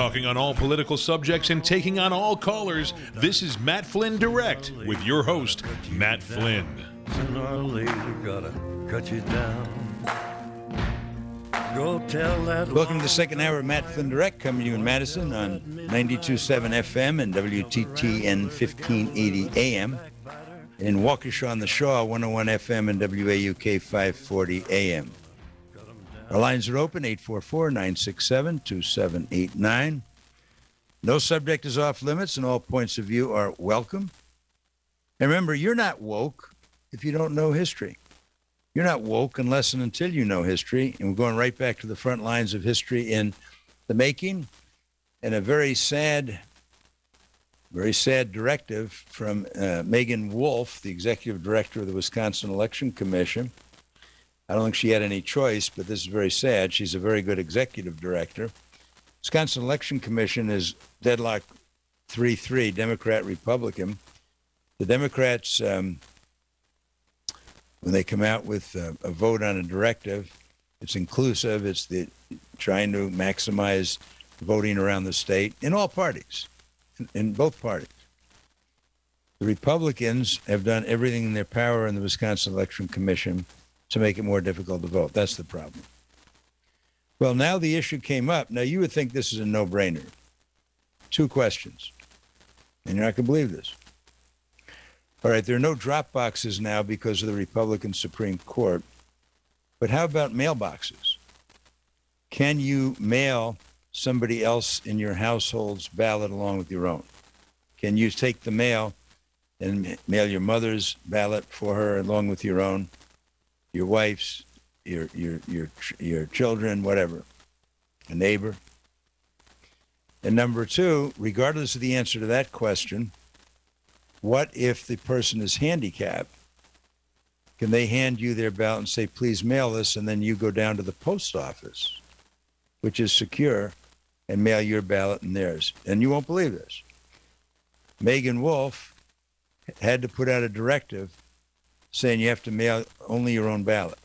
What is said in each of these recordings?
Talking on all political subjects and taking on all callers, this is Matt Flynn Direct with your host, Matt Flynn. Sooner or later, gotta cut you down. Go tell that. Welcome to the second hour of Matt Flynn Direct, coming to you in Madison on 92.7 FM and WTTN 1580 AM. In Waukesha on the Shaw, 101 FM and WAUK 540 AM. Our lines are open, 844-967-2789. No subject is off limits, and all points of view are welcome. And remember, you're not woke if you don't know history. You're not woke unless and until you know history. And we're going right back to the front lines of history in the making. And a very sad directive from Megan Wolf, the executive director of the Wisconsin Election Commission. I don't think she had any choice, but this is very sad. She's a very good executive director. Wisconsin Election Commission is deadlocked 3-3, Democrat-Republican. The Democrats, when they come out with a vote on a directive, it's inclusive. It's trying to maximize voting around the state in all parties, in both parties. The Republicans have done everything in their power in the Wisconsin Election Commission to make it more difficult to vote. That's the problem. Well, now the issue came up. Now, you would think this is a no-brainer. Two questions, and you're not going to believe this. All right, there are no drop boxes now because of the Republican Supreme Court, but how about mailboxes? Can you mail somebody else in your household's ballot along with your own? Can you take the mail and mail your mother's ballot for her along with your own? Your wife's, your children, whatever, a neighbor. And number two, regardless of the answer to that question, what if the person is handicapped? Can they hand you their ballot and say, please mail this, and then you go down to the post office, which is secure, and mail your ballot and theirs? And you won't believe this. Megan Wolf had to put out a directive saying you have to mail only your own ballot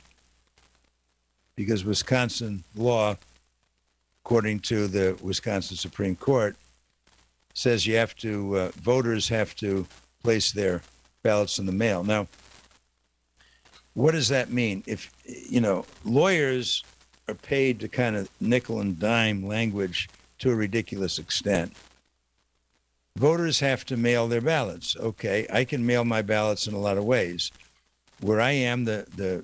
because Wisconsin law, according to the Wisconsin Supreme Court, says you have to, voters have to place their ballots in the mail. Now, what does that mean? If, lawyers are paid to kind of nickel and dime language to a ridiculous extent. Voters have to mail their ballots. Okay, I can mail my ballots in a lot of ways. Where I am, the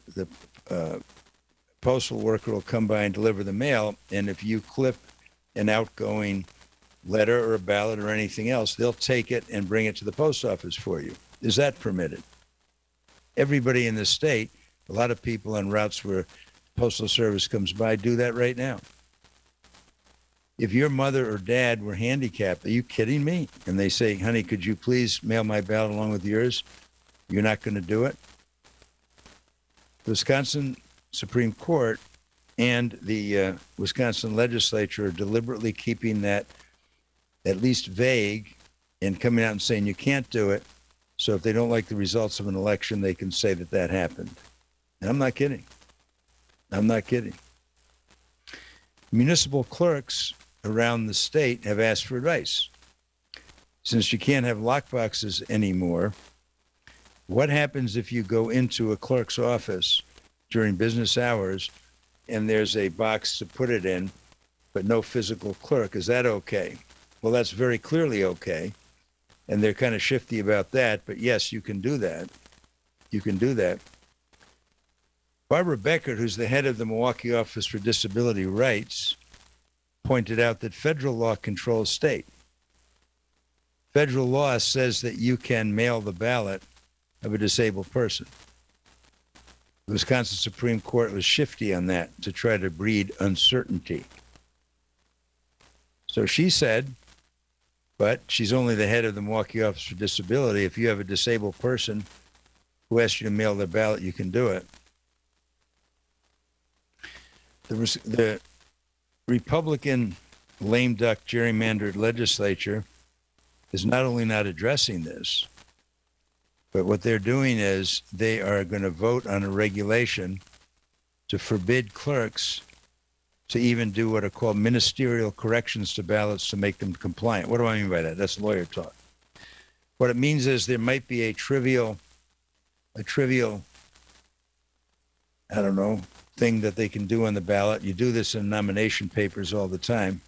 postal worker will come by and deliver the mail, and if you clip an outgoing letter or a ballot or anything else, they'll take it and bring it to the post office for you. Is that permitted? Everybody in the state, a lot of people on routes where Postal Service comes by do that right now. If your mother or dad were handicapped, are you kidding me? And they say, honey, could you please mail my ballot along with yours? You're not going to do it? The Wisconsin Supreme Court and the Wisconsin legislature are deliberately keeping that at least vague and coming out and saying you can't do it. So if they don't like the results of an election, they can say that happened. And I'm not kidding. Municipal clerks around the state have asked for advice. Since you can't have lockboxes anymore, what happens if you go into a clerk's office during business hours and there's a box to put it in, but no physical clerk? Is that okay? Well, that's very clearly okay. And they're kind of shifty about that, but yes, you can do that. Barbara Beckert, who's the head of the Milwaukee Office for Disability Rights, pointed out that federal law controls state. Federal law says that you can mail the ballot of a disabled person. The Wisconsin Supreme Court was shifty on that to try to breed uncertainty. So she said, but she's only the head of the Milwaukee Office for Disability. If you have a disabled person who asks you to mail their ballot, you can do it. The Republican lame duck gerrymandered legislature is not only not addressing this, but what they're doing is they are going to vote on a regulation to forbid clerks to even do what are called ministerial corrections to ballots to make them compliant. What do I mean by that? That's lawyer talk. What it means is there might be a trivial, I don't know, thing that they can do on the ballot. You do this in nomination papers all the time.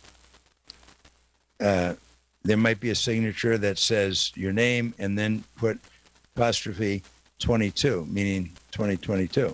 There might be a signature that says your name and then put apostrophe 22, meaning 2022.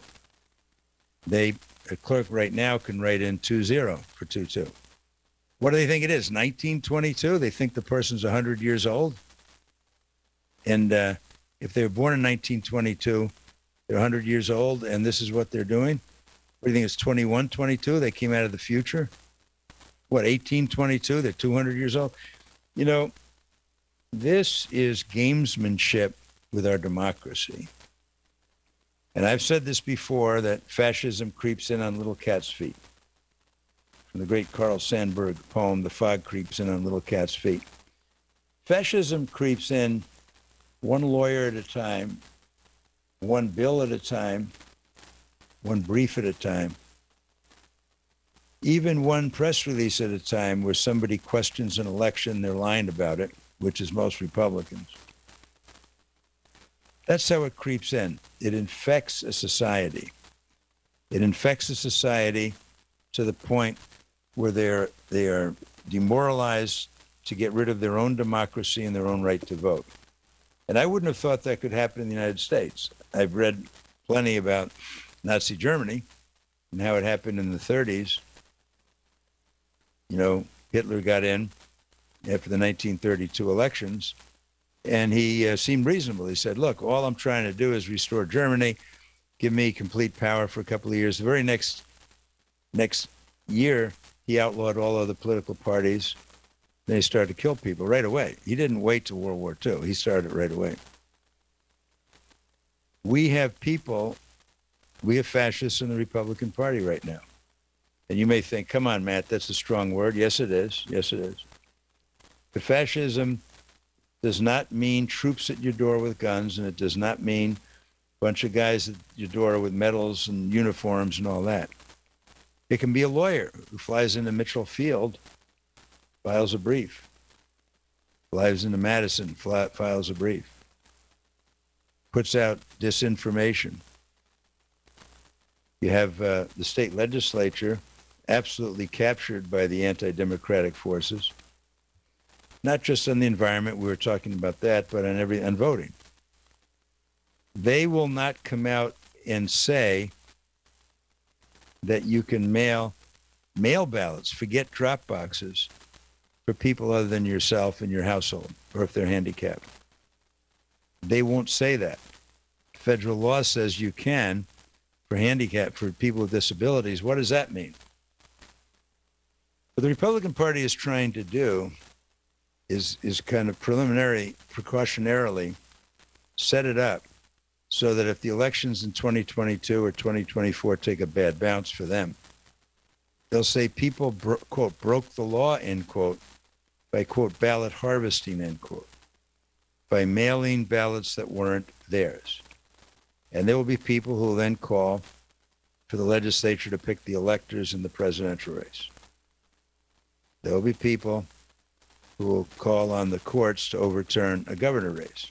A clerk right now can write in 20 for 22. What do they think it is? 1922? They think the person's 100 years old. And if they were born in 1922, they're 100 years old, and this is what they're doing. What do you think? It's 2122? They came out of the future. What, 1822? They're 200 years old. You know, this is gamesmanship with our democracy. And I've said this before, that fascism creeps in on little cat's feet. From the great Carl Sandburg poem, The Fog Creeps In on Little Cat's Feet. Fascism creeps in one lawyer at a time, one bill at a time, one brief at a time, even one press release at a time where somebody questions an election, they're lying about it, which is most Republicans. That's how it creeps in. It infects a society. It infects a society to the point where they are demoralized to get rid of their own democracy and their own right to vote. And I wouldn't have thought that could happen in the United States. I've read plenty about Nazi Germany and how it happened in the 30s. You know, Hitler got in after the 1932 elections, and he seemed reasonable. He said, look, all I'm trying to do is restore Germany, give me complete power for a couple of years. The very next year, he outlawed all other political parties. Then he started to kill people right away. He didn't wait till World War II. He started right away. We have fascists in the Republican Party right now. And you may think, come on, Matt, that's a strong word. Yes, it is. Yes, it is. But fascism does not mean troops at your door with guns, and it does not mean a bunch of guys at your door with medals and uniforms and all that. It can be a lawyer who flies into Mitchell Field, files a brief. Flies into Madison, files a brief. Puts out disinformation. You have the state legislature absolutely captured by the anti-democratic forces, not just on the environment, we were talking about that, but on voting. They will not come out and say that you can mail ballots, forget drop boxes, for people other than yourself and your household, or if they're handicapped. They won't say that. Federal law says you can for people with disabilities. What does that mean? What the Republican Party is trying to do is kind of precautionarily set it up so that if the elections in 2022 or 2024 take a bad bounce for them, they'll say people, quote, broke the law, end quote, by, quote, ballot harvesting, end quote, by mailing ballots that weren't theirs. And there will be people who will then call for the legislature to pick the electors in the presidential race. There will be people who will call on the courts to overturn a governor race.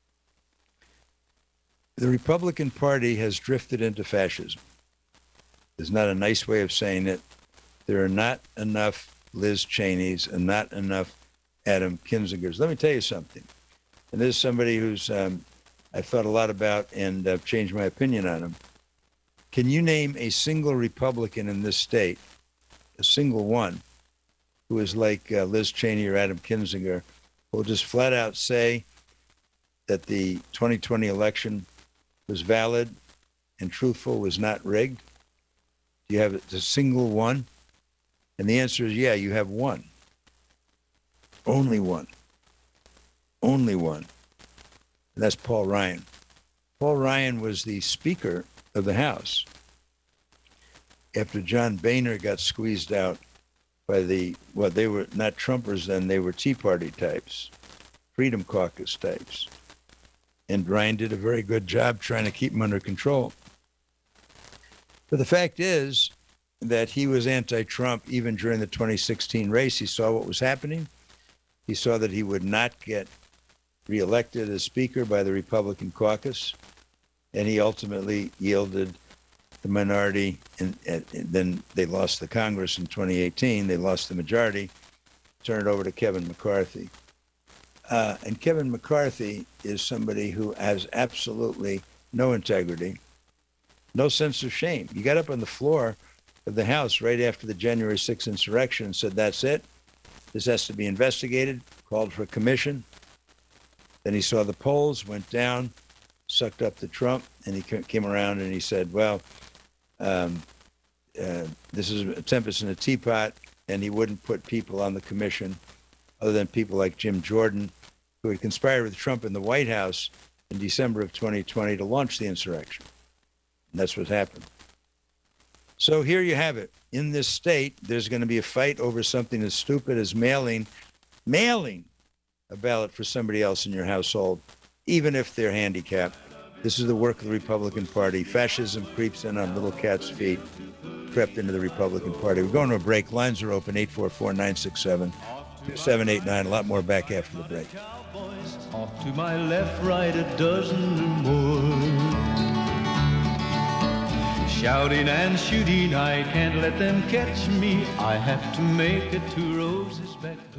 The Republican Party has drifted into fascism. There's not a nice way of saying it. There are not enough Liz Cheneys and not enough Adam Kinzingers. Let me tell you something. And this is somebody who's I've thought a lot about and I've changed my opinion on him. Can you name a single Republican in this state, a single one, who is like Liz Cheney or Adam Kinzinger, who will just flat out say that the 2020 election was valid and truthful, was not rigged? Do you have a single one? And the answer is, yeah, you have one. Only one. Only one. And that's Paul Ryan. Paul Ryan was the Speaker of the House after John Boehner got squeezed out by they were not Trumpers then, they were Tea Party types, Freedom Caucus types. And Ryan did a very good job trying to keep them under control. But the fact is, that he was anti-Trump even during the 2016 race. He saw what was happening. He saw that he would not get reelected as Speaker by the Republican caucus, and he ultimately yielded the minority, and then they lost the Congress in 2018. They lost the majority, turned it over to Kevin McCarthy. And Kevin McCarthy is somebody who has absolutely no integrity, no sense of shame. He got up on the floor of the House right after the January 6th insurrection and said, that's it. This has to be investigated, called for a commission. Then he saw the polls, went down, sucked up to Trump, and he came around and he said, well, this is a tempest in a teapot, and he wouldn't put people on the commission other than people like Jim Jordan, who had conspired with Trump in the White House in December of 2020 to launch the insurrection. And that's what happened. So here you have it. In this state, there's going to be a fight over something as stupid as mailing a ballot for somebody else in your household, even if they're handicapped. This is the work of the Republican Party. Fascism creeps in on little cats' feet, crept into the Republican Party. We're going to a break. Lines are open, 844-967-2789. A lot more back after the break. Off to my left, right, a dozen or more. Shouting and shooting, I can't let them catch me. I have to make it to Rose's back.